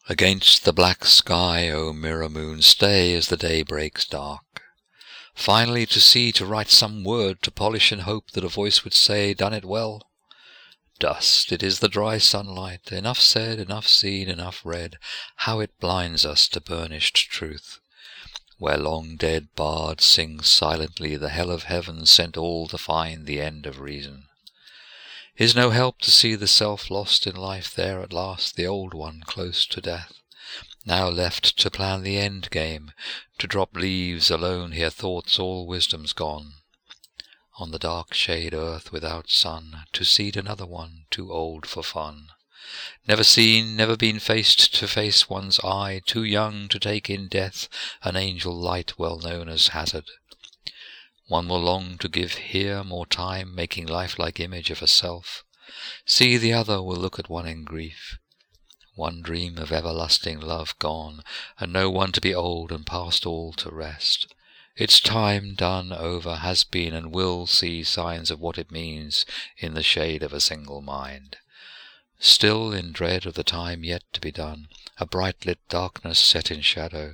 Against the black sky, O mirror moon, stay as the day breaks dark. Finally to see, to write some word, to polish in hope that a voice would say, "Done it well." Dust, it is the dry sunlight, enough said, enough seen, enough read, how it blinds us to burnished truth. Where long-dead bards sing silently, the hell of heaven sent all to find the end of reason. Is no help to see the self lost in life there at last, the old one close to death, now left to plan the end game, to drop leaves alone, hear thoughts all wisdom's gone. On the dark shade earth without sun, to seed another one, too old for fun. Never seen, never been faced to face one's eye, too young to take in death, an angel light well known as hazard. One will long to give here more time, making lifelike image of herself. See the other will look at one in grief. One dream of everlasting love gone, and no one to be old and past all to rest. Its time done over has been and will see signs of what it means in the shade of a single mind. Still in dread of the time yet to be done, a bright lit darkness set in shadow.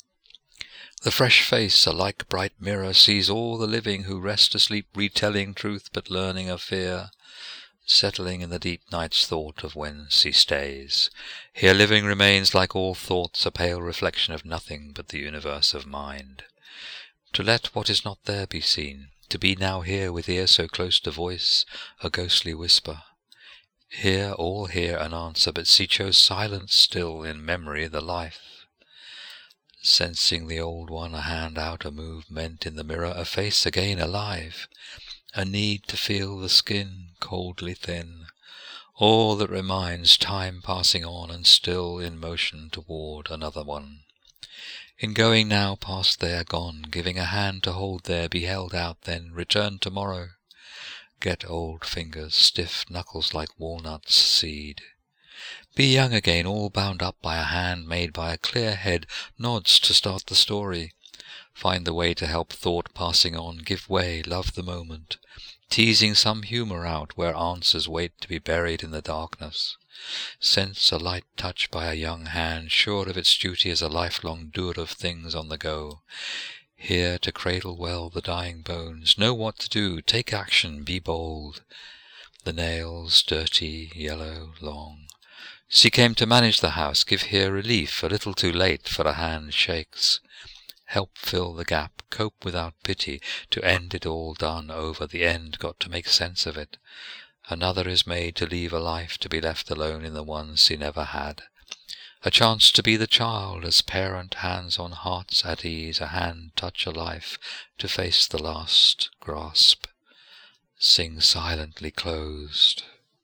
The fresh face, a like bright mirror, sees all the living who rest asleep, retelling truth but learning of fear, settling in the deep night's thought of whence he stays. Here living remains like all thoughts, a pale reflection of nothing but the universe of mind. To let what is not there be seen, to be now here with ear so close to voice, a ghostly whisper. Hear, all hear an answer, but she chose silence still, in memory the life. Sensing the old one, a hand out, a movement in the mirror, a face again alive, a need to feel the skin coldly thin, all that reminds time passing on and still in motion toward another one. In going now past there, gone, giving a hand to hold there, be held out then, return tomorrow. Get old fingers, stiff knuckles like walnuts seed. Be young again, all bound up by a hand made by a clear head, nods to start the story. Find the way to help thought passing on, give way, love the moment, teasing some humour out where answers wait to be buried in the darkness. Sense a light touch by a young hand, sure of its duty as a lifelong doer of things on the go. Here to cradle well the dying bones, know what to do, take action, be bold. The nails, dirty, yellow, long. She came to manage the house, give here relief, a little too late, for a hand shakes. Help fill the gap, cope without pity, to end it all done over, the end got to make sense of it. Another is made to leave a life, to be left alone in the one she never had. A chance to be the child, as parent, hands on hearts at ease, a hand touch a life, to face the last grasp. Sing silently closed.